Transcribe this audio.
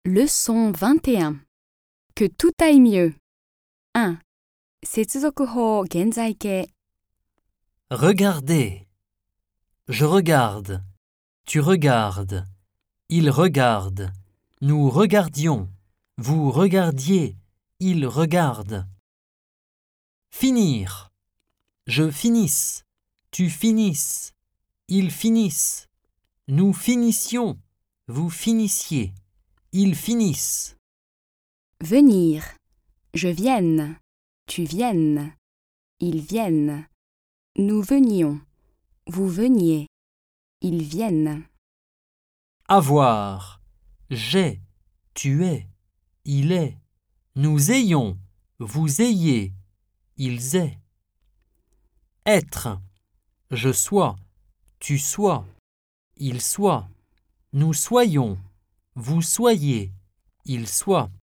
Leçon 21. Que tout aille mieux. 1. 接続法現在形。 Regardez. Je regarde. Tu regardes. Il regarde. Nous regardions. Vous regardiez. Il regarde. Finir. Je finisse. Tu finisses. Ils finissent. Nous finissions. Vous finissiez. Ils finissent. Venir. Je vienne. Tu viennes. Ils viennent. Nous venions. Vous veniez. Ils viennent. Avoir. J'ai. Tu es. Il est. Nous ayons. Vous ayez. Ils aient. Être. Je sois. Tu sois. Il soit. Nous soyons. Vous soyez. Il soit.